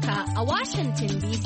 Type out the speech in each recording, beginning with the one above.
Amurka a Washington DC.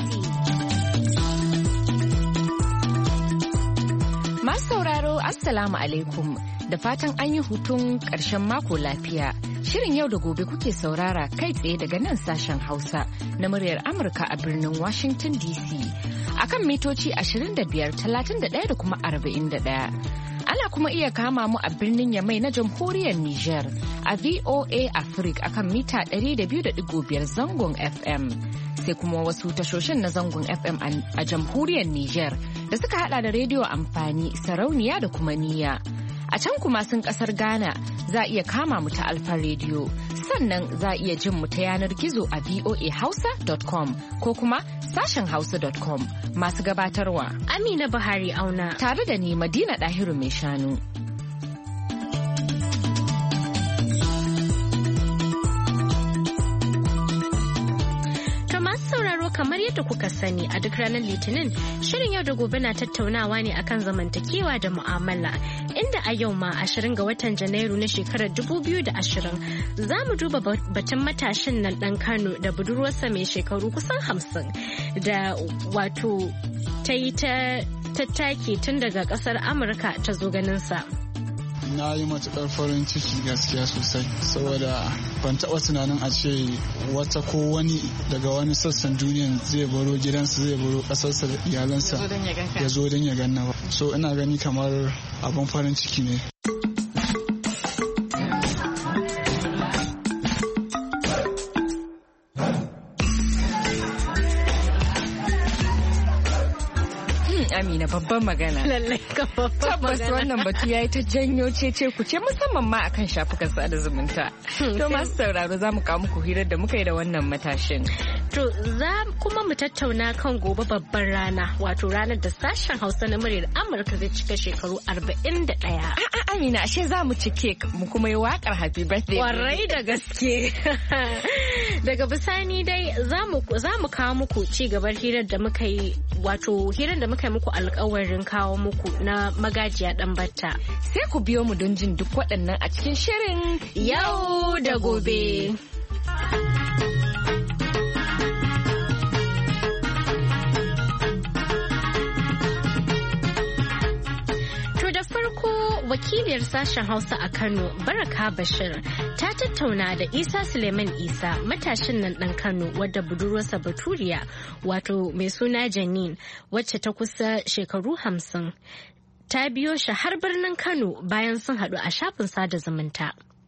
Masu sauraro Assalamu alaikum da fatan an yi hutun ƙarshen mako lafiya. Shirin yau da gobe kuke saurara kai tsaye daga nan sashen Hausa na muryar Amurka a birnin Washington DC. Akan mitoci 25, 31 da kuma 41. Ana kuma iya kama mu a birnin Yamai na jamhuriyar Nijar a VOA Africa akan mita 200.5 zangon FM. Sai kuma wasu tashoshin na zangon FM a jamhuriyar Nijar da suka hada da rediyo amfani, sarauniya da kuma niyya. A can kuma sun kasar Ghana za a iya kama mu ta Alfa rediyo. Sannan za a iya jin mu ta yanar gizo a voahausa.com ko kuma sashen hausa.com. Masu gabatarwa Amina Buhari Auna tare da ni Madina Dahiru mai shanu. Kamar yadda kuka sani a duk ranar Litinin, shirin yau da gobe na tattaunawa ne akan zamantakewa da mu'amala. Inda a yau ma 20 ga watan Janairu na shekarar 2020 za mu duba batun matashin nan ɗan Kano da budurwarsa mai shekaru kusan 50 da wato ta yi tattaki tun daga ƙasar Amurka ta zo ganinsa. Na yi matuƙar farin ciki gaskiya sosai saboda ban taɓa tunanin a ce wata ko wani daga wani sassan duniyan zai baro gidansa zai baro ƙasarsa da iyalansa ya zo don ya ganna ba. So ina gani kamar abin farin ciki ne. Amina babban magana. Lallai ka babban Tabbas wannan batu ya yi ta janyo cece ku ce musamman ma akan shafukan sada zumunta. To masu sauraro za mu kawo muku hirar da muka yi da wannan matashin. To za kuma mu tattauna kan gobe babban rana wato ranar da sashen Hausa na muryar Amurka zai cika shekaru 41. A'a Amina ashe za mu ci kek mu kuma yi wakar happy birthday. Kwarai da gaske. Daga bisani dai za mu kawo muku ci gabar hirar da muka yi wato hirar da muka yi muku alkawarin kawo muku na magajiya dan batta. Sai ku biyo mu don jin duk waɗannan a cikin shirin yau da gobe. Wakiliyar sashen Hausa a Kano, Baraka Bashir, ta tattauna da Isa Suleiman Isa, matashin nan ɗan Kano wadda budurwarsa Baturiya, wato mai suna Janine, wacce ta kusa shekaru 50. Ta biyo shi har birnin Kano bayan sun haɗu a shafin sada zumunta.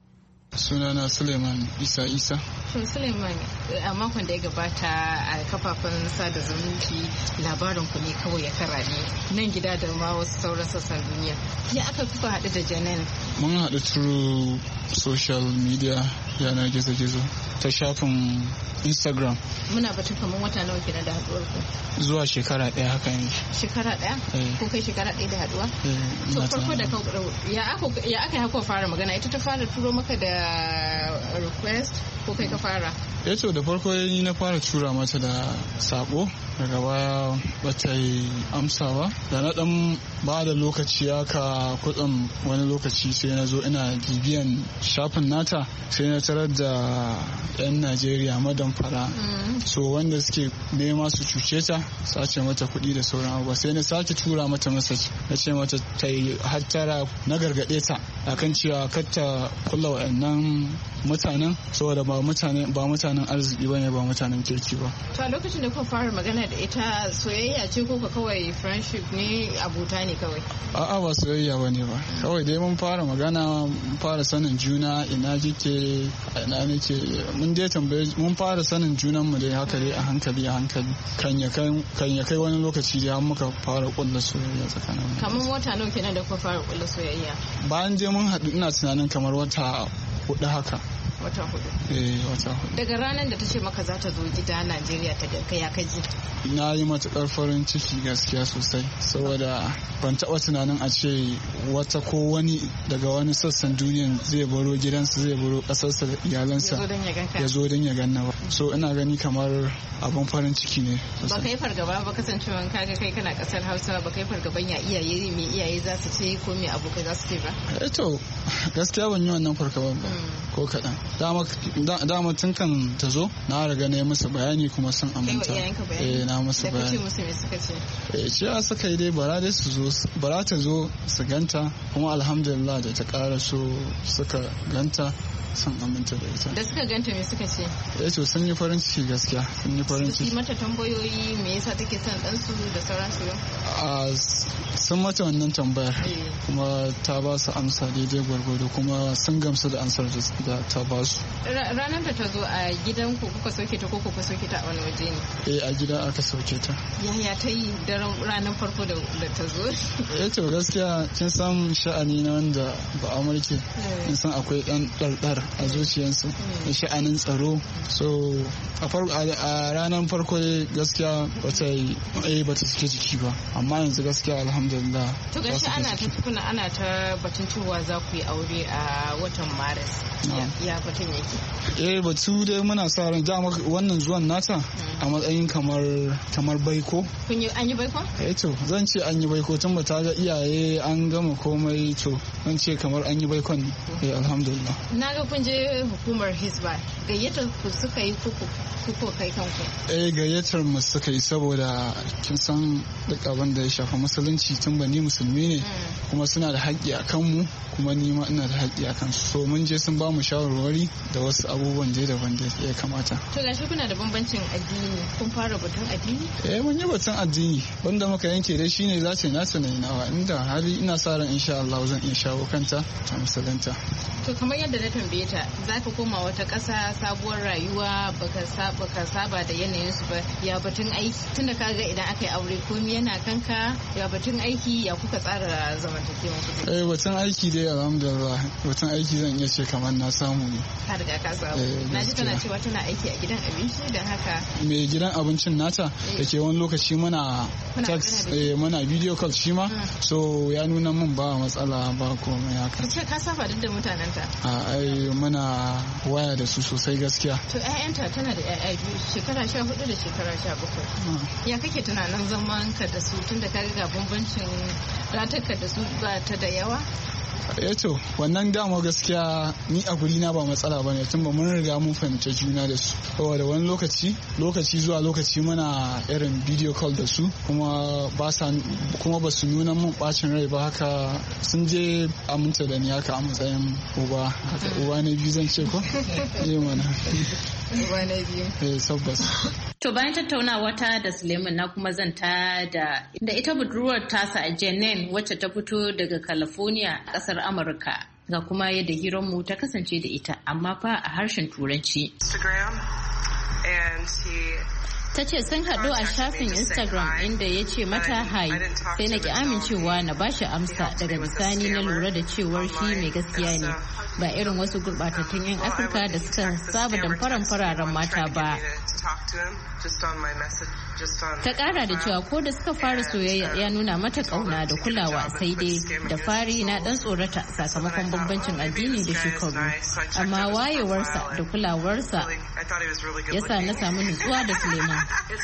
Sunana Suleiman Isa. Shin Suleiman, a makon da ya gabata a kafafen sada zumunci labarin ku ne kawai ya karaɗe nan gida da ma wasu sauran sassan duniya. Ya aka kuka haɗu da Janine? Mun haɗu through social media yanar gizo-gizo ta shafin Instagram. Muna batun kamar wata nawa kenan da haɗuwar ku? Zuwa shekara ɗaya haka ne. Shekara ɗaya? Ko kai shekara ɗaya da haɗuwa? To farko da ya aka haka fara magana ita ta fara turo maka da request ko kai ka fara? To da farko ni na fara tura mata da sako daga baya bata yi amsa ba da na dan ba da lokaci haka kudin wani lokaci sai na zo ina bibiyan shafin nata sai na tarar da 'yan Najeriya madan fara so wanda suke nema su cuce ta sace mata kuɗi da sauran abubuwa sai na sake tura mata message na ce mata ta yi hattara na gargaɗe ta akan cewa kar ta kulla waɗannan mutanen saboda ba mutanen arziki bane ba mutanen kirki ba. To a lokacin da kuka fara magana da ita soyayya ce ko kawai friendship ne abota ne kawai? A'a ba soyayya bane ba kawai dai mun fara magana mun fara sanin juna ina kike ina nake mun dai tambaye mun fara sanin junan mu dai haka dai a hankali kan ya kai wani lokaci dai muka fara kulla soyayya tsakanin. Kamar wata nawa kenan da kuka fara kulla soyayya? Bayan je mun haɗu ina tunanin kamar wata 4 haka. Wata 4? Wata 4. Daga ranar da ta ce maka za ta zo gida Najeriya ta ganka ya kaji? Na yi matuƙar farin ciki gaskiya sosai saboda ban taɓa tunanin a ce wata ko wani daga wani sassan duniyan zai baro gidansa zai baro ƙasarsa da iyalansa ya zo don ya ganna ba. So ina gani kamar abin farin ciki ne. Ba ka yi fargaba ba kasancewa kaga kai kana ƙasar Hausa ba ka yi fargaban ya iyaye za su ce ko me abokai za su ce ba? To gaskiya ban yi wannan fargaban ba ko kaɗan. dama tun kan ta zo na riga na yi musu bayani kuma sun aminta. Na musu bayani. Da kace musu me suka ce? Cewa suka yi dai bara ta zo su ganta kuma alhamdulillah da ta ƙara so suka ganta sun aminta da ita. Da suka ganta me suka ce? To sun yi farin ciki gaskiya, sun yi farin ciki. Su mata tambayoyi me yasa take son ɗansu da sauransu? Sun mata wannan tambayar kuma ta ba su amsa daidai gwargwado kuma sun gamsu da amsar da ta ba su. Ranar da ta zo a gidan ku kuka sauke ta ko kuka sauke ta a wani waje ne? A gida aka sauke ta. Yaya ta yi daren ranar farko da ta zo? To gaskiya kin san sha'ani na wanda ba amurke kin san akwai ɗan ɗarɗar a zuciyarsu da sha'anin tsaro, so a ranar farko gaskiya bata cike jiki ba, amma yanzu gaskiya alhamdulillah. To gashi ana ta batun cewa za ku yi aure a watan Maris, ya batun yake? Batu dai muna sa ran wannan zuwan nata a matsayin kamar baiko. An yi baiko? To zan ce an yi baiko tun ba ta ga iyaye an gama komai, to zan ce kamar an yi baikon ne. Alhamdulillah. Na ga kun je hukumar Hisba, gayyatar ku suka yi kuko kai kanku? Gayyatar mu suka yi saboda kin san duk abin da ya shafa musulunci, tun ba ni musulmi ne kuma suna da haƙƙi a kanmu kuma ni ma ina da haƙƙi a kansu, so mun je sun ba mu shawarwari da wasu abubuwan da daban da ya kamata. To gashi kuna da bambancin addini, kun fara batun addini? Mun yi batun addini wanda muka yanke dai shine za ta nasa na nawa, inda hali ina sa ran insha Allah zan iya shawo kanta ta musulunta. To kamar yadda na tambaye ta, za ka koma wata ƙasa sabuwar rayuwa baka saba da yanayin su ba, ya batun aiki tunda ka ga idan aka yi aure komai yana kanka, ya batun aiki ya kuka tsara zamantakewa ku? Batun aiki dai alhamdulillah, batun aiki zan iya ce kamar na samu ne. Ka riga ka samu. Na ji tana cewa tana aiki a gidan abinci da haka. Me gidan abincin nata da ke wani lokaci muna text muna video call shi ma, so ya nuna min ba matsala ba komai haka. Ka ce ka saba duk da mutanen ta? Muna waya da su sosai gaskiya. To ƴaƴanta tana da ƴaƴa biyu, shekara 14 da shekara 17. Ya kake tunanin zaman ka da su tunda ka ga bambancin ratarka da su ba ta da yawa? To wannan dama gaskiya ni a guri na ba matsala bane, tun ba mun riga mun fahimci juna da su, saboda wani lokaci zuwa lokaci muna irin video call da su kuma ba su nuna mun bacin rai ba, haka sun je aminta da ni haka a matsayin uba na biyu zan ce ko? Mana uba na biyu. Tabbas. To bayan tattaunawa ta da Suleiman na kuma zanta da ita budurwar tasa a Janine wacce ta fito daga California a kasar Amurka, ga kuma yadda hiranmu ta kasance da ita amma fa a harshen Turanci. Ta ce sun haɗu a shafin Instagram inda ya ce mata hi, sai na ki amincewa na bashi amsa, daga bisani na lura da cewar shi mai gaskiya ne, ba irin wasu gurɓatattun 'yan Afirka da suka saba damfaran fararen mata ba. Ta ƙara da cewa ko da suka fara soyayya ya nuna mata ƙauna da kulawa, sai dai da fari na ɗan tsorata sakamakon bambancin addini da shekaru, amma wayewarsa da kulawarsa yasa na samu nutsuwa da Suleiman.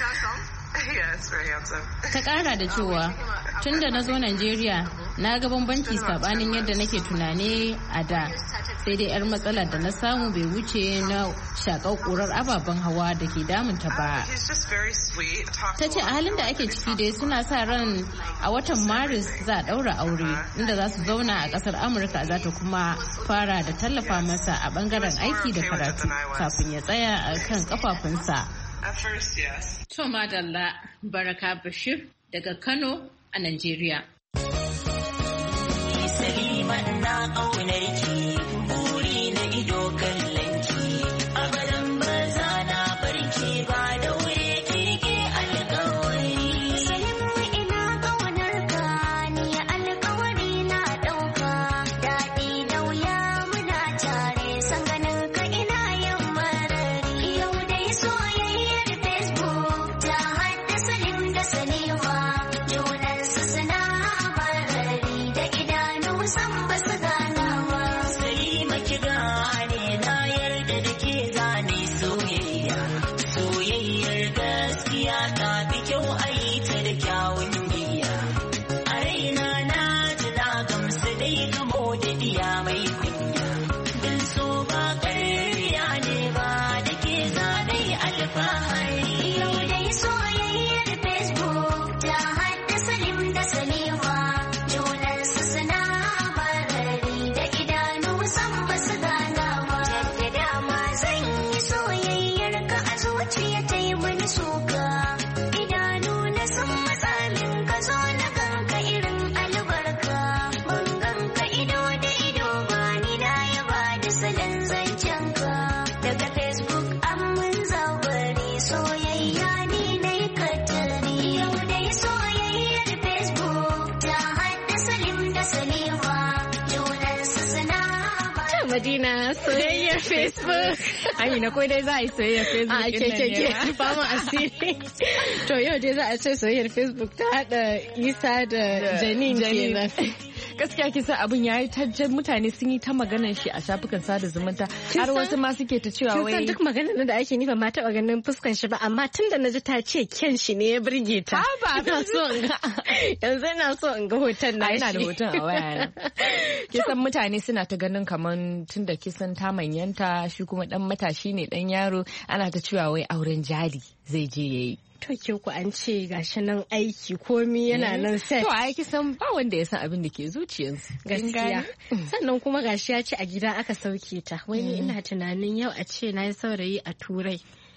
Ta ƙara da cewa tun da na zo Najeriya na ga bambanci sabanin yadda nake tunani a da, sai dai 'yar matsalar da na samu bai wuce na shakar ƙurar ababen hawa da ke damunta ba. Ta ce a halin da ake ciki dai suna sa ran a watan Maris za a ɗaura aure, inda za su zauna a ƙasar Amurka, za ta kuma fara da tallafa masa a ɓangaren aiki da karatu kafin ya tsaya a kan kafafunsa. To madalla, Baraka Bashir daga Kano a Najeriya. San basu ganawa. Amina soyayyar Facebook. Amina ko dai za a yi soyayyar Facebook ɗin nan ne ba mu asiri. To yau dai za a ce soyayyar Facebook ta haɗa Isa da Janine kenan. Gaskiya kisa abin ya yi tajjan mutane sun yi ta maganar shi a shafukan sada zumunta har wasu ma suke ta cewa wai duk maganar da ake nifa ma taɓa ganin fuskan shi ba amma tun da naji ta ce kyan shi ne ya burge ta. Ina so in ga yanzu ina so in ga hoton na shi. Ina da hoton a waya. Kisan mutane suna ta ganin kaman tun da kisan ta manyanta shi kuma dan matashi ne dan yaro ana ta cewa wai auren jari zai je yayi. To ke ku an ce gashi nan aiki komi yana nan set. To aiki san ba wanda ya san abin da ke zuciyarsu. Gaskiya. Sannan kuma gashi ya ce a gida aka sauke ta. Wai ni ina tunanin yau a ce na yi saurayi a Turai.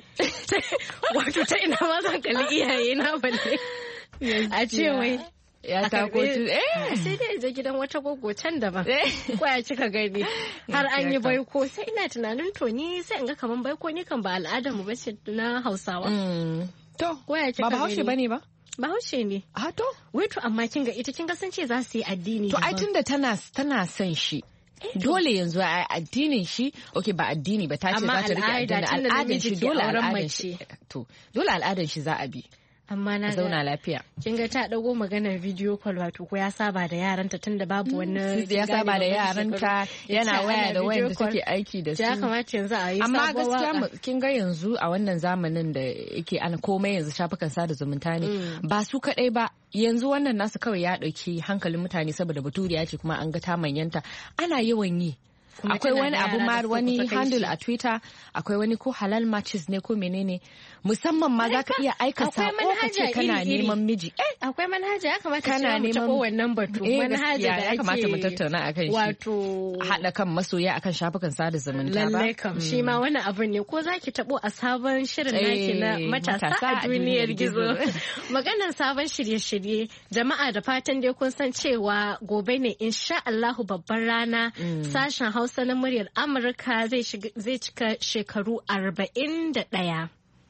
Wato ta ina ma zan kalli iyaye na balle. A ce wai ya tako sai dai je gidan wata gogo can daban ko ya cika gani har an yi baiko sai ina tunanin to ni sai in ga kaman baiko ni kan ba al'adar mu bace na Hausawa. To, ba Bahaushe ba ne ba? Bahaushe ne. A to? Wai to amma kin ga ita kin ga sun ce za su yi addini. To ai tunda tana son shi. Dole yanzu a addinin shi, okay ba addini ba ta ce za ta rike al'adar shi dole al'adar shi. To, dole al'adar shi za a bi. Amma na zauna lafiya. Kin ga ta dago maganar video call wato ko ya saba da yaranta tunda babu wani ya saba da yaranta yana waya da wayar da take aiki da su. Ya kamata yanzu a yi amma gaskiya kin ga yanzu a wannan zamanin da yake ana komai yanzu shafukan sada zumunta ne ba su kadai ba yanzu wannan nasu kawai ya dauki hankalin mutane saboda baturiya ce kuma an ga ta manyanta ana yawan yi. Akwai wani abu ma wani handle a Twitter akwai wani ko halal matches ne ko menene musamman ma za ka iya aika sako ka ce kana neman miji. Akwai manhaja ya kamata ce mu taɓa wannan batu. Manhaja da ya kamata mu tattauna akan shi. Wato haɗa kan masoya akan shafukan sada zumunta ba. Lallai kam shi ma wani abu ne ko za ki taɓo a sabon shirin naki na matasa a duniyar gizo. Maganar sabon shirye-shirye jama'a da fatan dai kun san cewa gobe ne insha Allahu babbar rana sashen Hausa na muryar Amurka zai cika shekaru 41.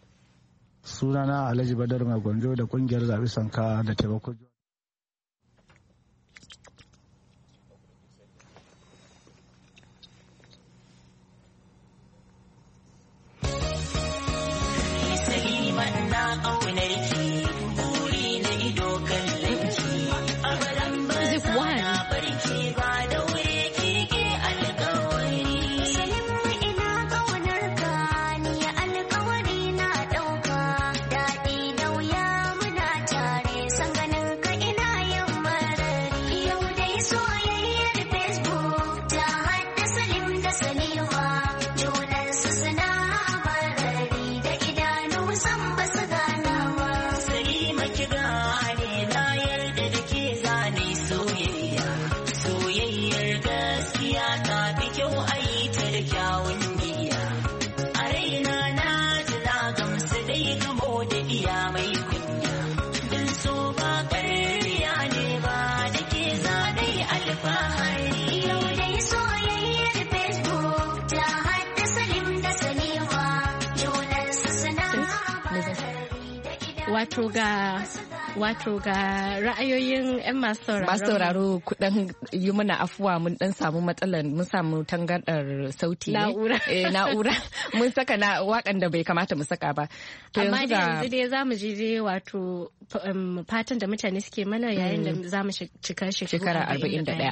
Sunana Alhaji Badar Mai Gwanjo da kungiyar zaɓi sanka da taimako. Wato ga ra'ayoyin 'yan masu sauraro kudan yi mana afuwa mun dan samu matsalar mun samu tangardar sauti na'ura mun saka na wakan da bai kamata mu saka ba to amma yanzu dai zamu je wato fatan da mutane suke mana yayin da zamu cika shekara 41.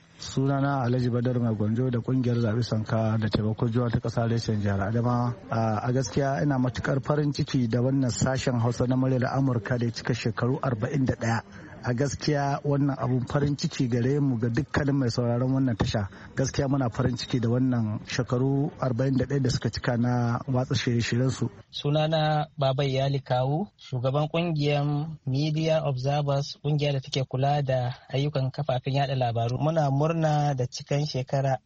Sunana Alhaji Badar Mai Gwanjo da kungiyar zaɓi sanka da taimakon juwa ta ƙasa reshen jihar Adama. A gaskiya ina matukar farin ciki da wannan sashen Hausa na muryar Amurka da ya cika shekaru 41. A gaskiya wannan abun farin ciki gare mu ga dukkanin mai sauraron wannan tasha. Gaskiya muna farin ciki da wannan shekaru 41 da suka cika na watsa shirye-shiryen su. Sunana Babai Yali Kawu, shugaban kungiyar Media Observers, kungiya da take kula da ayyukan kafafen yada labaru. Muna murna da cikan shekara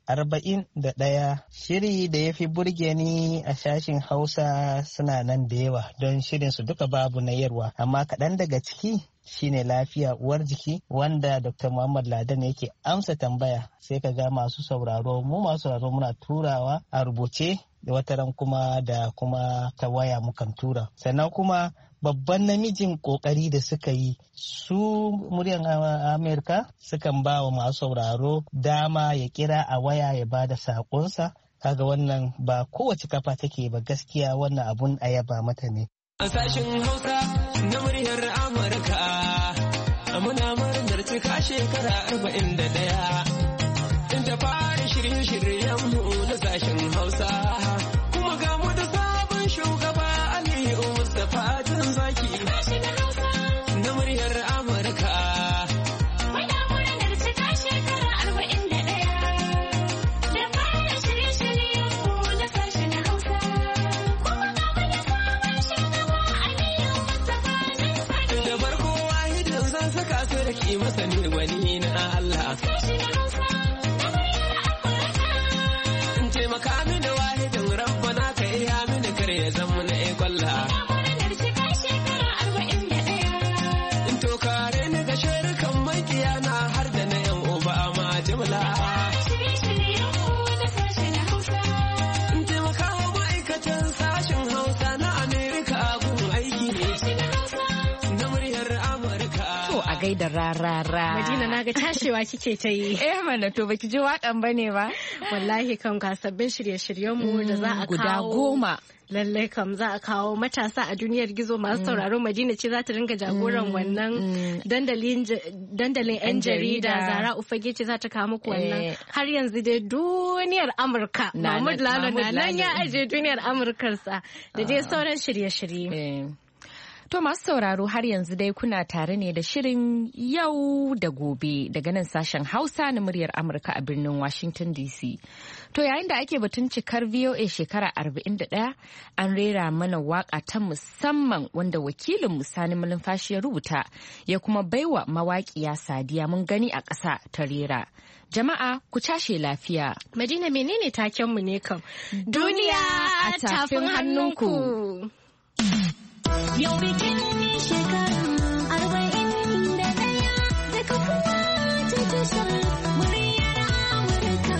41. Shiri da ya fi burge ni a shashin Hausa suna nan da yawa don shirin su duka babu na yarwa, amma kaɗan daga ciki shine lafiya uwar jiki wanda Dr. Muhammad Ladan yake amsa tambaya sai ka ga masu sauraro muna turawa a rubuce wataran kuma da kuma ta waya mukan tura. Sannan kuma babban namijin kokari da suka yi su muryar Amerika sukan ba wa masu sauraro dama ya kira a waya ya ba da saƙonsa. Kaga wannan ba kowace kafa take ba, gaskiya wannan abun a yaba mata ne. A sashen Hausa na muryar Amurka muna murnar cika shekara 41 in ta fara shirye-shiryenmu na sashen Hausa, kuma ga mu da sabon shugaba Aliyu Mustapha Jan Zaki na muryar Amurka. Muna murnar cika shekara 41 da fara shirye-shiryenmu na sashen Hausa, kuma ga mu da sabon shugaba Aliyu Mustapha Jan Zaki. Da farko wahidin zan saka sarki masani wani na Allah. Taimaka mini wahidin rabbana ka iya mini kar ya zama na kwalla. To kare ni ga shirkan makiya na har da na yan uba ma jimla. Taimaka wa ma'aikatan sashen Hausa na Amerika gun aiki na muryar Amurka. To a gaida rarara. Madina na ga tashewa kike ta yi. Mana to baki ji waƙan bane ba? Wallahi kam ga sabbin shirye-shiryenmu da za a kawo. Guda 10. Lallai kam za a kawo matasa a duniyar gizo masu sauraro. Madina ce za ta ringa jagoran wannan dandalin 'yan jarida. Zara Ufage ce za ta kawo muku wannan. Har yanzu dai duniyar Amurka. Mahmud Lalo na nan ya ajiye duniyar Amurkarsa da dai sauran shirye-shirye. To masu sauraro har yanzu dai kuna tare ne da shirin yau da gobe daga nan sashen Hausa na muryar Amurka a birnin Washington DC. To yayin da ake batun cikar VOA shekara 41 an rera mana waka ta musamman wanda wakilin Sani Malumfashi ya rubuta ya kuma baiwa mawaƙiya Sadiya mun gani a ƙasa ta rera. Jama'a ku cashe lafiya. Madina menene takenmu ne kam? Duniya a tafin hannunku. Yau bikin shekarun 41 da kafuwa ta tashar muryar Amurka.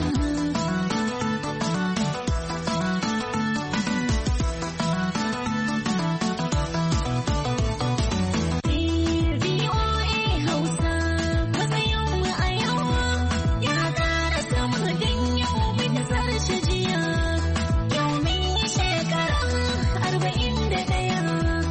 VOA Hausa matsayinmu a yau ya ƙara sama don yau mun zarce jiya. Yau mun yi shekara 41.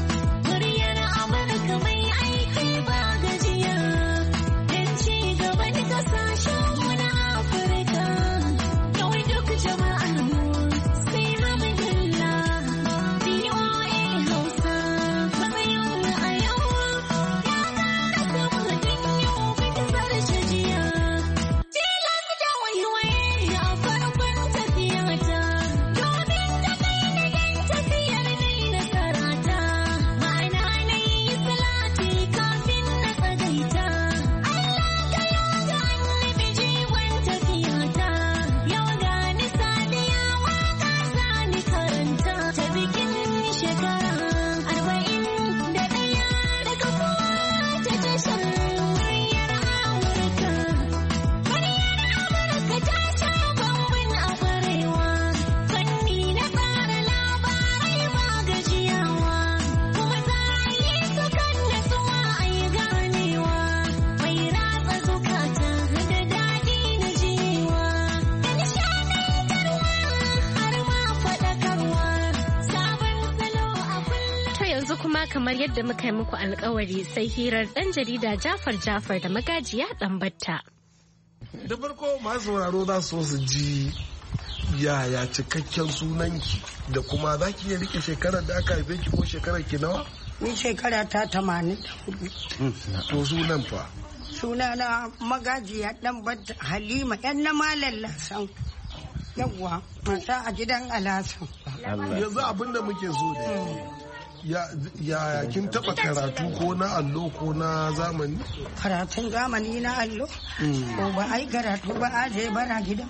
Kamar yadda muka yi muku alkawari sai hirar ɗan jarida Jafar da magajiya Ɗanbatta. Da farko masu sauraro za su ji yaya cikakken sunanki da kuma za ki iya rike shekarar da aka haife ki ko shekarar ki nawa? Ni shekara ta 84. To sunan fa? Sunana magajiya Ɗanbatta Halima yan na Malam Lasan. Yawwa, mata a gidan Alasan. Yanzu abinda muke so da ya kin taba karatu ko na allo ko na zamani? Karatun zamani na allo? Ko ba ai karatu ba a je bara gidan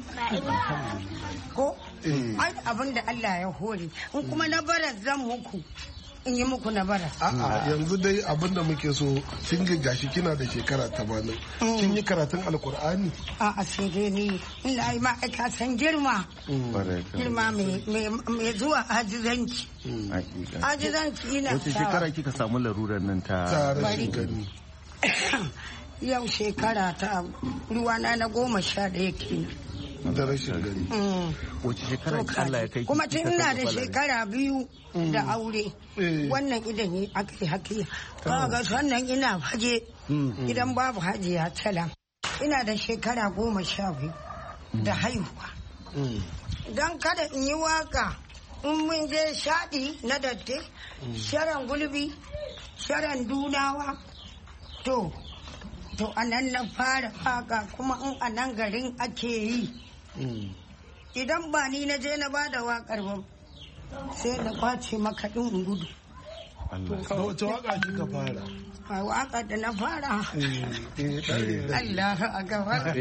ko? Ai abin da Allah ya hore in kuma na bara zan muku in yi muku na bara. A'a yanzu dai abin da muke so kin ga gashi kina da shekara 80 kin yi karatun alkur'ani. A'a sai dai ni ina yi ma'aikatan girma. Girma mai zuwa ajizanci. Ajizanci ina wace shekara kika samu larurar nan ta rashin gani? Yau shekara ta ruwana na 11 kenan. Da rashin gani. wace shekara Allah ya kai kuma tun ina da shekara 2 da aure wannan idan yi aka yi hakiya ga sannan ina faje idan babu hajiya tala ina da shekara 12 da haihuwa don kada in yi waka in mun je shaɗi na datte sharan gulbi sharan dunawa to a nan na fara waka kuma in a nan garin ake yi idan ba ni na je na ba da wakar ba sai na kwace maka ɗin gudu. Wace waka kika fara? A waka da na fara. Allah a gaba.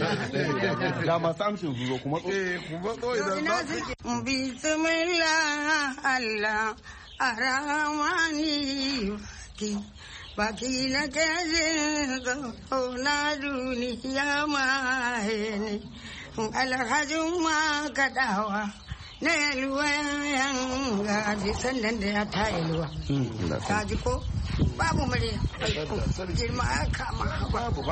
Da masu amshin zuwa kuma idan za su. Bismillah Allah Ar-Rahmani baki na kajin na duniya mahene alhajin ma kaɗawa na yalwa yan gaji sannan da ya ta yalwa ta ji ko babu murya girma ya kama babu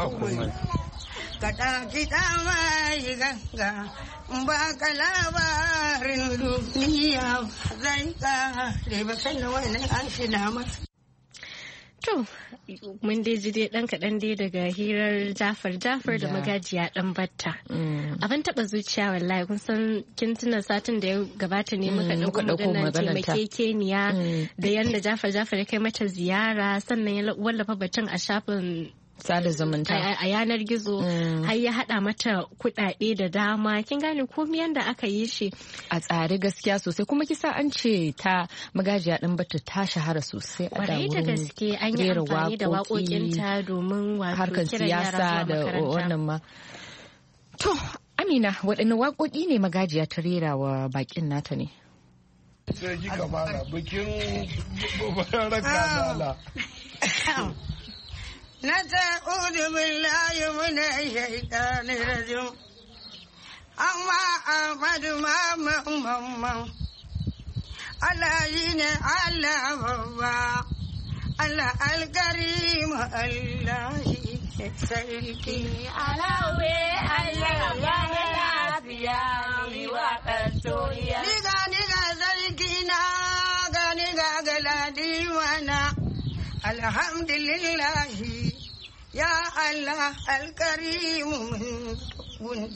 kaɗa kiɗa mai ganga ba ka labarin duniya zai ƙare ba sannan wani an shi na masa. To, mun dai ji dai ɗan kaɗan dai daga hirar Jafar da magajiya ɗan batta. Abin taɓa zuciya wallahi kun san kin tuna satin da ya gabata ne muka ɗauko maganar taimakekeniya da yadda Jafar ya kai mata ziyara sannan ya wallafa batun a shafin sada zumunta a yanar gizo har ya hada mata kudade da dama kin gane komai yanda aka yi shi a tsare gaskiya sosai kuma kisa an ce ta magajiya din bata ta shahara sosai a da wurin da gaske an yi amfani da waƙoƙinta domin harkar siyasa da wannan ma to Amina waɗanne waƙoƙi ne magajiya ta rera wa bakin nata ne sai kika fara bikin bayan raka نتعوذ بالله من الشيطان الرجيم أما أحمد ما الذين على بابا الله الكريم الله سيدي على الحمد لله يا الله الكريم وانت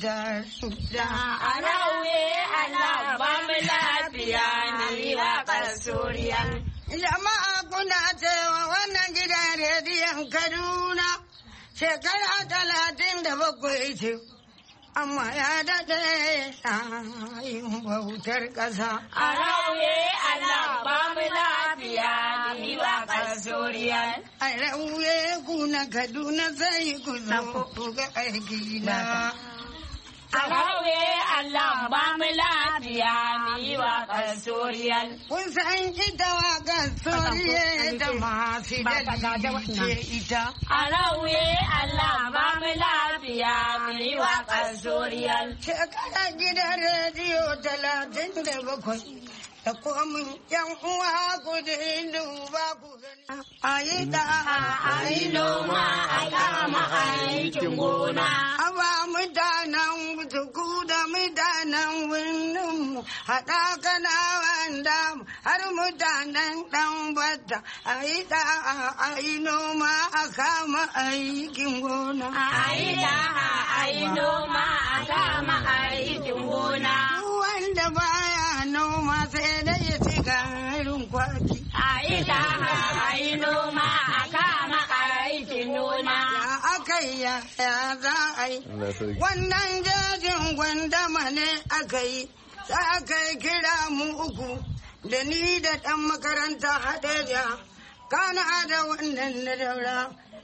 علوي الله باملا بياني وقصوريا jama'a kuna cewa wannan gidan rediyon Kaduna shekara 37 ce amma ya daɗe yin bautar ƙasa. A rauye Allah ba mu lafiya ni wa ƙasoriya. A rauye ku na Kaduna sai ku zo ku ga aiki na. A rauye Allah ba mu lafiya ni wa ƙasoriya. Kun san ita wa ƙasoriya da masu dalili ce ita. A rauye Allah ba mu lafiya ni wa ƙasoriya. Shekara gidan rediyo 37 da komin yan uwa ku da duba ku gani. A yi da a yi noma a kama aikin gona. A ba mutanen tuku da mutanen birnin haɗa kana wanda har mutanen ɗan bata. A yi da a yi noma a kama aikin gona. A yi da a yi noma a kama aikin gona. Wanda baya noma sai dai ya ci garin kwaki. A yi da a yi noma a kama aikin noma. Ya aka yi ya za a yi. Wannan jejin gwandama ne aka yi. Za aka yi kira mu uku da ni da ɗan makaranta haɗe da kana da wannan na daura.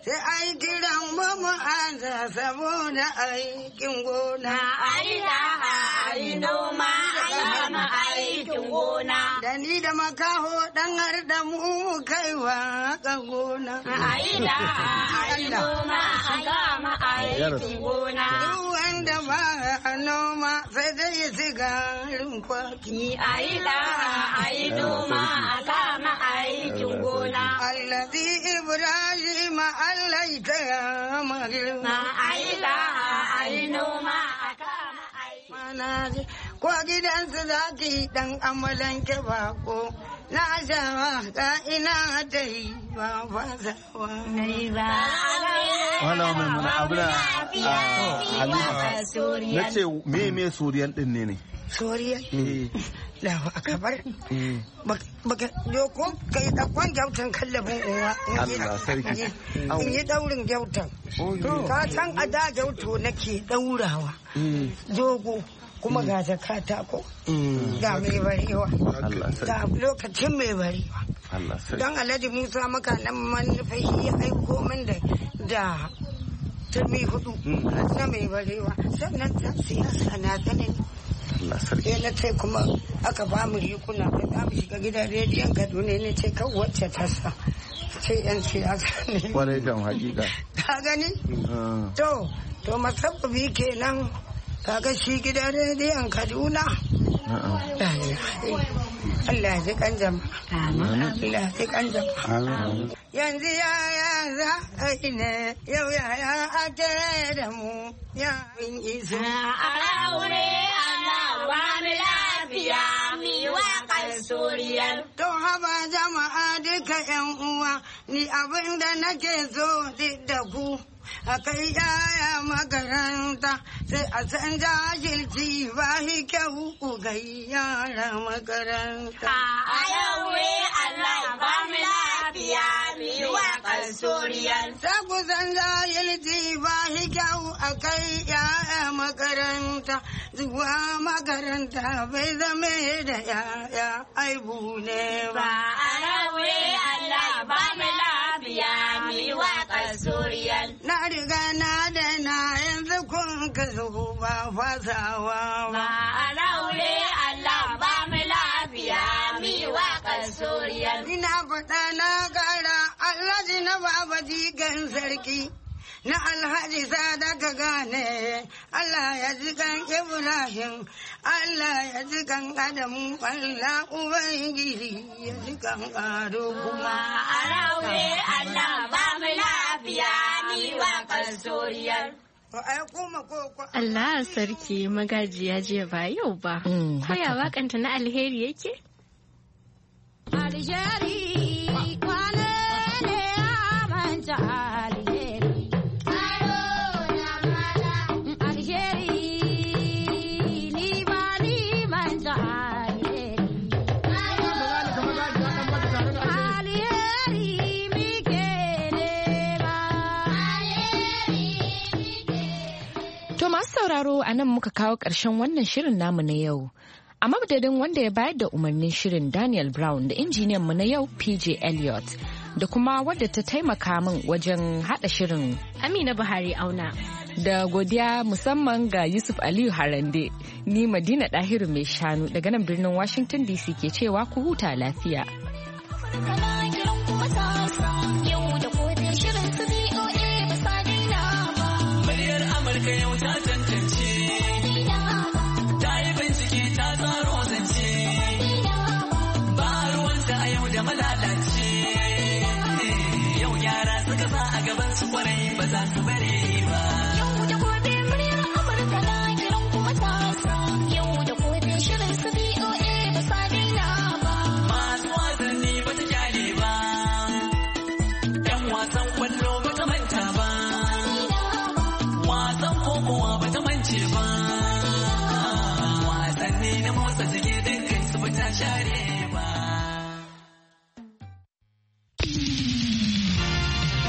sai ai kiran mu ansa saboda aikin gona. Ai da ai noma ai kama aikin gona. Da ni da makaho dan har da mu kaiwa ka gona. Ai da ai noma ai kama aikin gona. Duk wanda ba a noma sai dai ya siga kwaki. Ai da ai noma ai kama aikin gona. Allazi Ibrahim Allah ta ya magana. Ai da ai noma ai kama aikin. Ko gidansu zaki dan amalan ke bako. Na shawa ka ina ta yi ba fasawa. Wala mai mana abu da na ce me soriyan din ne? Soriyan? Lahu akabar. Baka yoko kai dakon gyautan kallabin uwa. Allah sarki. In yi daurin gyautan. Ka san a da gyauto nake daurawa. Dogo. Kuma ga zakata ko ga mai barewa ga lokacin mai barewa don Alhaji Musa maka nan manufashi ya aiko min da turmi 4 na mai barewa sannan ta siyasa na ganin sai na ce kuma aka ba mu rikuna da za mu shiga gidan rediyon Kaduna ne ce kan wacce ta sa ce yan siyasa ne kwarai kan hakika ka gani to masabbabi kenan kaga shi gidan rediyon Kaduna. Allah ji kan jama'a. Allah ji kan jama'a. Yanzu yaya za a yi ne yau yaya a tare da mu ya bin isa. A aure Allah ba mu lafiya mi waƙar Suriyar. To haba jama'a duka 'yan uwa ni abin da nake so duk da ku. A kai yaya makaranta sai a san jahilci ba shi kyau ga yara makaranta. A yaure Allah ba mu lafiya mi waƙar Suriyar. Sai ku san jahilci ba shi kyau a kai yaya makaranta zuwa makaranta bai zame da yaya aibu ne ba. A yaure Allah ba mu lafiya mi waƙar Suriyar. Na riga na da na yanzu kun ka zo ba fasawa ba. A raure Allah ba mu lafiya mi waƙar Suriyar. Ina faɗa na gara Alhaji na baba jigan sarki. Na Alhaji Sadaka Gane, Allah ya ji kan Ibrahim, Allah ya ji kan Adamu, Allah Ubangiji ya ji kan Ado kuma. A raure Allah ba mu lafiya mi waƙar Suriyar. Allah sarki magajiya jiya ba yau ba. Koya wakanta na alheri yake? Alheri kwane ne ya manta alheri. Alheri ni ba ni manta alheri. Alheri mi ke nema. To masu sauraro a nan muka kawo ƙarshen wannan shirin namu na yau. A madadin wanda ya bayar da umarnin shirin Daniel Brown da injiniyan mu na yau PJ Elliot da kuma wadda ta taimaka min wajen haɗa shirin Amina Buhari Auna. Da godiya musamman ga Yusuf Aliyu Harande, ni Madina Dahiru mai shanu daga nan birnin Washington DC ke cewa ku huta lafiya. Muryar Amurka yau ta tantance, ta yi bincike ta tsaro zance, ba ruwanta a yau da malalace. Yau yara suka sa a gaban su kwarai ba za su bare ba. Masu wasanni ba ta kyale ba, 'yan wasan kwallo ba ta manta ba. Wasan kokowa ba ta mance ba, wasanni na motsa jiki dukkan su ba ta share